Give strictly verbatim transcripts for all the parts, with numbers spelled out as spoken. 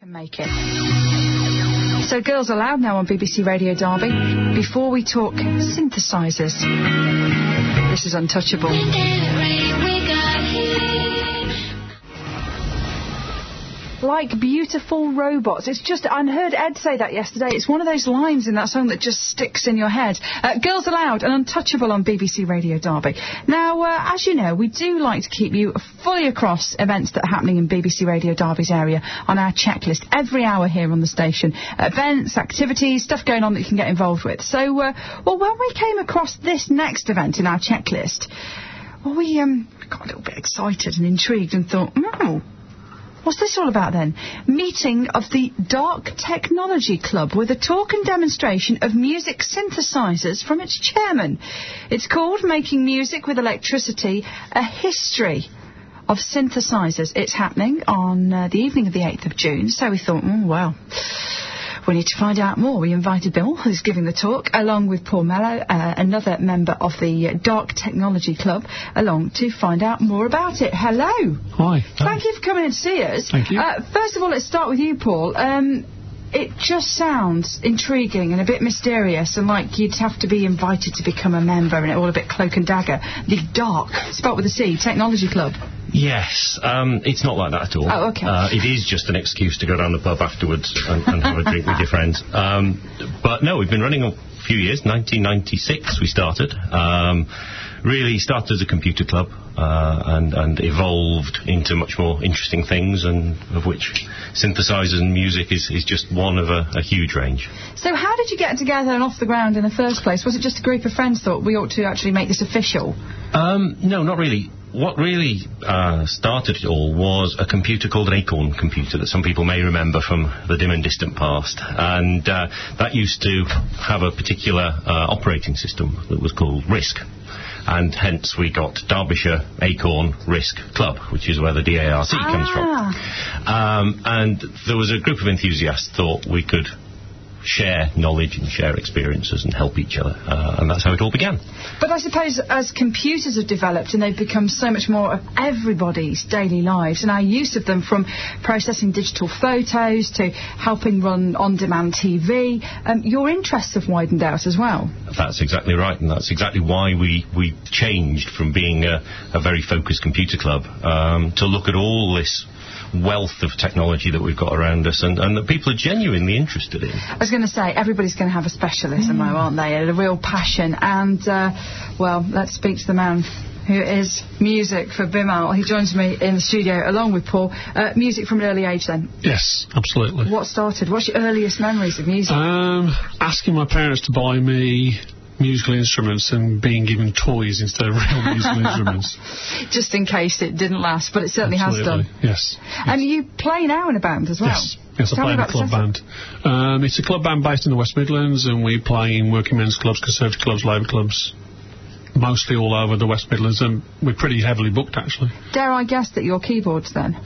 Make it. So Girls Aloud now on B B C Radio Derby. Before we talk synthesizers, this is Untouchable. Like beautiful robots. It's just, I heard Ed say that yesterday. It's one of those lines in that song that just sticks in your head. Uh, Girls Aloud and Untouchable on B B C Radio Derby. Now, uh, as you know, we do like to keep you fully across events that are happening in B B C Radio Derby's area on our checklist every hour here on the station. Events, activities, stuff going on that you can get involved with. So, uh, well, when we came across this next event in our checklist, well, we um, got a little bit excited and intrigued and thought, oh, what's this all about then? Meeting of the Dark Technology Club with a talk and demonstration of music synthesizers from its chairman. It's called Making Music with Electricity, a History of Synthesizers. It's happening on uh, the evening of the eighth of June, so we thought, mm, well, we need to find out more. We invited Bill, who's giving the talk, along with Paul Mello, uh, another member of the uh, Dark Technology Club, along to find out more about it. Hello. Hi. Thank you for coming in to see us. Thank you. Uh, first of all, let's start with you, Paul. Um, it just sounds intriguing and a bit mysterious, and like you'd have to be invited to become a member, and it all a bit cloak and dagger. The Dark, spelled with a C, Technology Club. Yes, um, it's not like that at all. Oh, okay. Uh, it is just an excuse to go down the pub afterwards and, and have a drink with your friends. Um, but no, we've been running a few years. nineteen ninety-six we started. Um, really started as a computer club uh, and, and evolved into much more interesting things, and of which synthesizers and music is, is just one of a, a huge range. So how did you get together and off the ground in the first place? Was it just a group of friends thought we ought to actually make this official? Um, no, not really. What really uh, started it all was a computer called an Acorn computer that some people may remember from the dim and distant past. And uh, that used to have a particular uh, operating system that was called RISC. And hence we got Derbyshire Acorn RISC Club, which is where the D A R C ah. comes from. Um, and there was a group of enthusiasts thought we could share knowledge and share experiences and help each other, uh, and that's how it all began. But I suppose as computers have developed and they've become so much more of everybody's daily lives, and our use of them, from processing digital photos to helping run on-demand T V, um, your interests have widened out as well. That's exactly right, and that's exactly why we, we changed from being a, a very focused computer club um, to look at all this wealth of technology that we've got around us, and, and that people are genuinely interested in. I was going to say, everybody's going to have a specialism, mm. though, aren't they? A real passion. And, uh, well, let's speak to the man who is music for Bimal. He joins me in the studio along with Paul. Uh, music from an early age, then? Yes, absolutely. What started? What's your earliest memories of music? Um, asking my parents to buy me musical instruments and being given toys instead of real musical instruments. Just in case it didn't last, but it certainly Absolutely. has done. Yes. And yes. You play now in a band as well? Yes, yes I Tell play in a club band. Um, it's a club band based in the West Midlands, and we play in working men's clubs, conservative clubs, labour clubs, mostly all over the West Midlands, and we're pretty heavily booked, actually. Dare I guess that you're keyboards, then?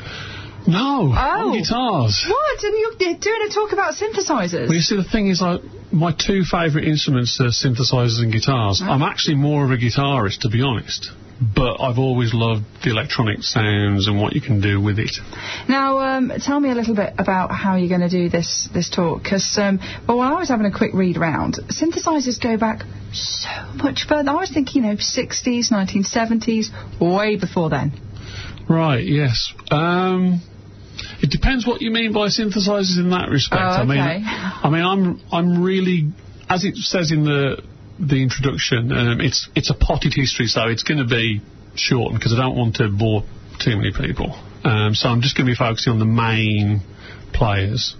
No, oh. on guitars. What? And you're doing a talk about synthesizers? Well, you see, the thing is, like, my two favourite instruments are synthesizers and guitars. Oh. I'm actually more of a guitarist, to be honest, but I've always loved the electronic sounds and what you can do with it. Now, um, tell me a little bit about how you're going to do this this talk, because, um, well, when I was having a quick read around, synthesizers go back so much further. I was thinking, you know, sixties, nineteen seventies, way before then. Right, yes. Um, it depends what you mean by synthesizers in that respect. Oh, okay. I mean, I mean, I'm I'm really, as it says in the the introduction, um, it's it's a potted history, so it's going to be shortened because I don't want to bore too many people. Um, so I'm just going to be focusing on the main players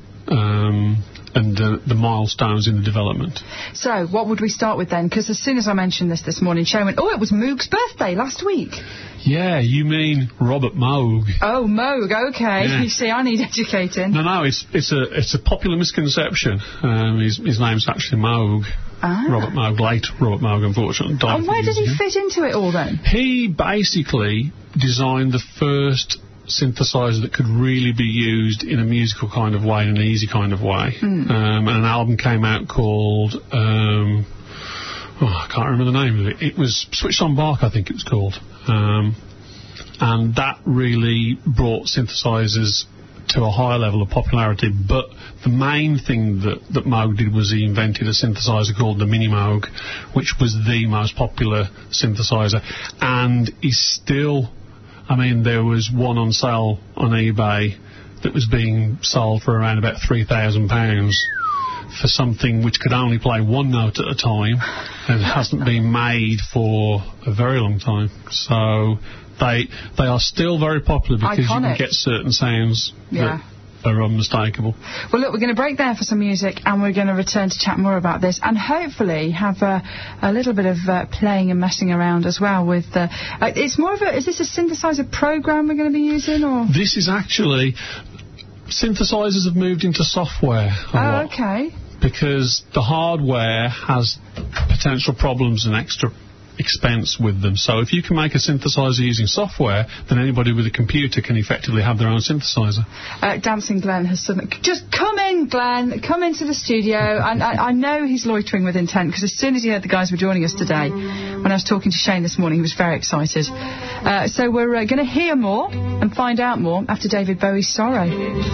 um, and the, the milestones in the development. So what would we start with then? Because as soon as I mentioned this this morning, Sharon went, oh, it was Moog's birthday last week. Yeah, you mean Robert Moog. Oh, Moog, okay. Yeah. You see, I need educating. No, no, it's it's a it's a popular misconception. Um, his, his name's actually Moog. Ah. Robert Moog, late Robert Moog, unfortunately. And where did he ago. fit into it all then? He basically designed the first synthesizer that could really be used in a musical kind of way, in an easy kind of way. Mm. Um, and an album came out called... Um, Oh, I can't remember the name of it. It was Switched on Bark, I think it was called. Um, and that really brought synthesizers to a higher level of popularity, but the main thing that, that Moog did was he invented a synthesizer called the Mini Moog, which was the most popular synthesizer, and he's still, I mean, there was one on sale on eBay that was being sold for around about three thousand pounds for something which could only play one note at a time and hasn't been made for a very long time. So they they are still very popular because Iconic. You can get certain sounds yeah. that are unmistakable. Well, look, we're going to break there for some music, and we're going to return to chat more about this, and hopefully have a, a little bit of uh, playing and messing around as well with. Uh, uh, it's more of a. Is this a synthesizer program we're going to be using, or? This is actually. Synthesizers have moved into software. A oh, lot okay. Because the hardware has potential problems and extra expense with them. So if you can make a synthesizer using software, then anybody with a computer can effectively have their own synthesizer. Uh, Dancing Glenn has suddenly... Just come in, Glenn. Come into the studio. And I, I know he's loitering with intent, because as soon as he heard the guys were joining us today, when I was talking to Shane this morning, he was very excited. Uh, so we're uh, going to hear more and find out more after David Bowie's Sorrow.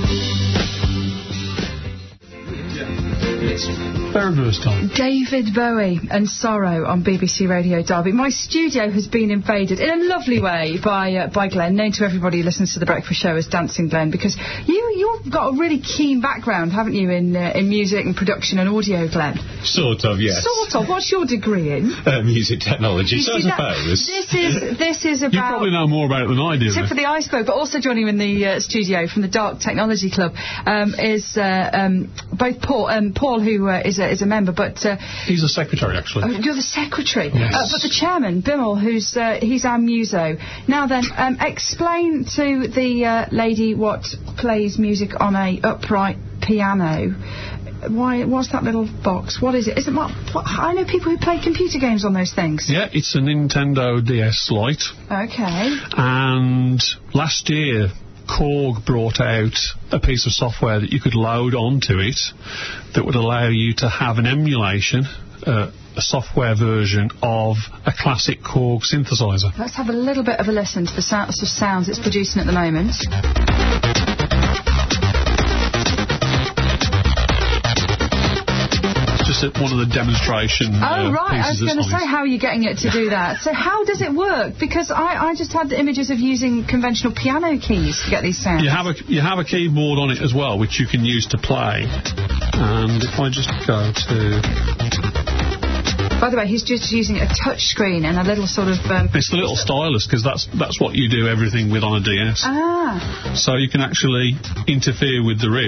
Very versatile. David Bowie and Sorrow on B B C Radio Derby. My studio has been invaded in a lovely way by uh, by Glenn, known to everybody who listens to The Breakfast Show as Dancing Glenn, because you, you've got a really keen background, haven't you, in uh, in music and production and audio, Glenn? Sort of, yes. Sort of. What's your degree in? Uh, music technology, you so I suppose. This is, this is about... You probably know more about it than I do. Tip of the iceberg, but also joining in the uh, studio from the Dark Technology Club um, is uh, um, both Paul, um, Paul who uh, is, a, is a member, but... Uh, he's a secretary, actually. Oh, you're the secretary. Yes. Uh, but the chairman, Bimmel, who's uh, he's our muso. Now then, um, explain to the uh, lady what plays music on a upright piano. Why? What's that little box? What is it? Isn't what, what? I know people who play computer games on those things. Yeah, it's a Nintendo D S Lite. Okay. And last year, Korg brought out a piece of software that you could load onto it that would allow you to have an emulation, uh, a software version of a classic Korg synthesizer. Let's have a little bit of a listen to the sorts of sounds it's producing at the moment. Just one of the demonstration Oh, uh, right. I was going to say, how are you getting it to do that? So how does it work? Because I, I just had the images of using conventional piano keys to get these sounds. You have a you have a keyboard on it as well, which you can use to play. And if I just go to... By the way, he's just using a touch screen and a little sort of... Um, it's the little stylus, because that's, that's what you do everything with on a D S. Ah. So you can actually interfere with the riff.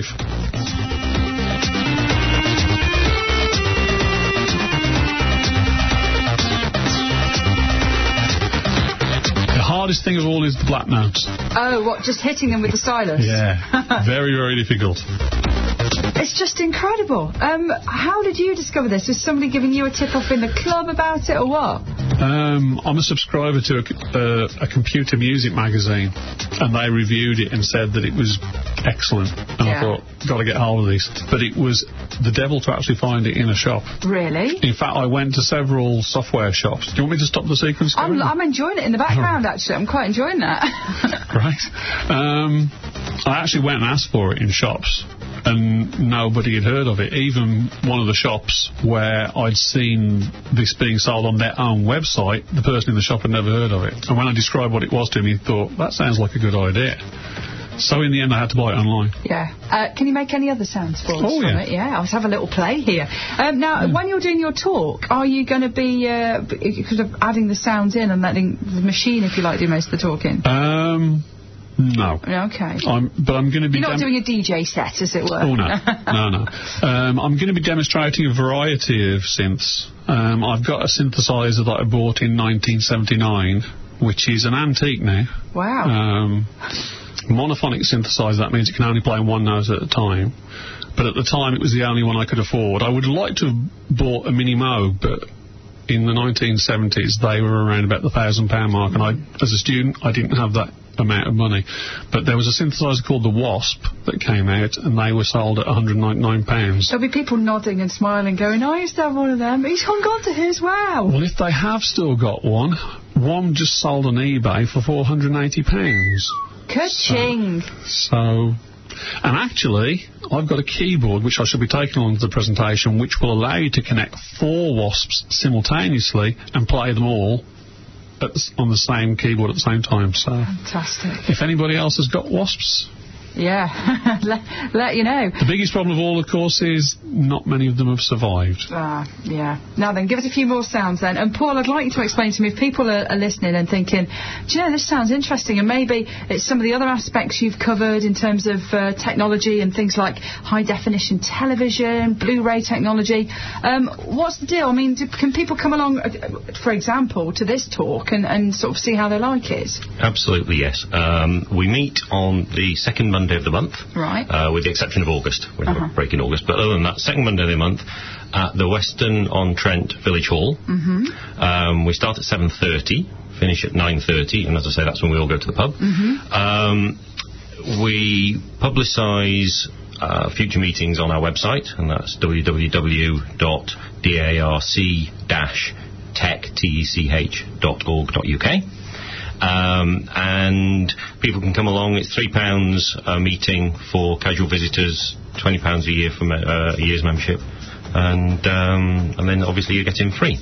The hardest thing of all is the black notes. Oh, what, just hitting them with the stylus? Yeah, very, very difficult. It's just incredible. Um, how did you discover this? Was somebody giving you a tip-off in the club about it, or what? Um, I'm a subscriber to a, uh, a computer music magazine, and they reviewed it and said that it was excellent. And yeah. I thought, got to get hold of this. But it was the devil to actually find it in a shop. Really? In fact, I went to several software shops. Do you want me to stop the sequence? I'm, I'm enjoying it in the background, actually. I'm quite enjoying that. Right. Um, I actually went and asked for it in shops, and nobody had heard of it. Even one of the shops where I'd seen this being sold on their own website, the person in the shop had never heard of it. And when I described what it was to him, he thought, that sounds like a good idea. So in the end, I had to buy it online. Yeah. Uh, can you make any other sounds for us oh, from yeah. it? Yeah, let's have a little play here. Um, now, yeah. when you're doing your talk, are you going to be uh, sort of adding the sounds in and letting the machine, if you like, do most of the talking? Um... No. Okay. I'm, but I'm going to be... You're not doing a D J set, as it were. Oh, no. no, no. Um, I'm going to be demonstrating a variety of synths. Um, I've got a synthesizer that I bought in nineteen seventy-nine, which is an antique now. Wow. Um, monophonic synthesizer, that means it can only play one note at a time. But at the time, it was the only one I could afford. I would like to have bought a Mini Moog, but... in the nineteen seventies, they were around about the thousand pound mark, and I, as a student, I didn't have that amount of money. But there was a synthesizer called the Wasp that came out, and they were sold at one hundred ninety-nine pounds. There'll be people nodding and smiling, going, I used to have one of them. He's hung on to his, wow. Well, if they have still got one, one just sold on eBay for four hundred eighty pounds. Ka-ching. So... so And actually, I've got a keyboard which I shall be taking along to the presentation, which will allow you to connect four wasps simultaneously and play them all at the, on the same keyboard at the same time. So, fantastic. If anybody else has got wasps, yeah, let, let you know. The biggest problem of all, of course, is not many of them have survived. Ah, uh, yeah. Now then, give us a few more sounds then. And Paul, I'd like you to explain to me, if people are, are listening and thinking, do you know, this sounds interesting, and maybe it's some of the other aspects you've covered in terms of uh, technology and things like high-definition television, Blu-ray technology. Um, what's the deal? I mean, do, can people come along, uh, for example, to this talk and, and sort of see how they like it? Absolutely, yes. Um, we meet on the second Monday of the month, right? Uh, with the exception of August. We have uh-huh. a break in August, but other than that, second Monday of the month at the Weston-on-Trent Village Hall. Mm-hmm. Um, we start at seven thirty, finish at nine thirty, and as I say, that's when we all go to the pub. Mm-hmm. Um, we publicise uh, future meetings on our website, and that's w w w dot darc dash tech dot org dot u k. Um, and people can come along. It's three pounds a meeting for casual visitors, twenty pounds a year for me- uh, a year's membership, and um, and then obviously you get in free.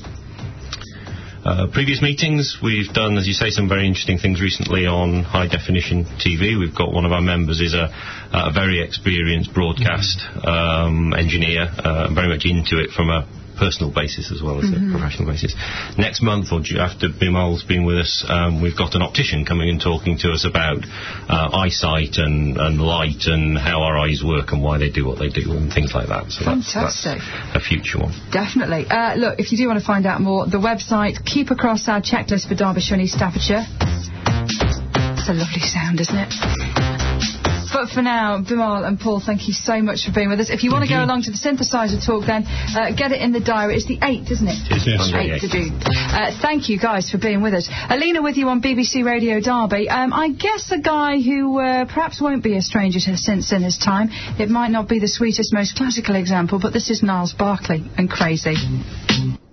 Uh, previous meetings, we've done, as you say, some very interesting things recently on high definition T V. We've got one of our members is a, a very experienced broadcast um, engineer, uh, very much into it from a personal basis as well as mm-hmm. a professional basis. Next month, or after Bimal's been with us, um, we've got an optician coming and talking to us about uh, eyesight and, and light and how our eyes work and why they do what they do and things like that. So fantastic. That's, that's a future one. Definitely. Uh, look, if you do want to find out more, the website, keep across our checklist for Derbyshire and East Staffordshire. It's a lovely sound, isn't it? But for now, Bimal and Paul, thank you so much for being with us. If you want to go along to the synthesizer talk, then uh, get it in the diary. It's the eighth, isn't it? It is, yes. eighth of June. Uh, thank you, guys, for being with us. Alina with you on B B C Radio Derby. Um, I guess a guy who uh, perhaps won't be a stranger to synths in his time. It might not be the sweetest, most classical example, but this is Niles Barkley and Crazy.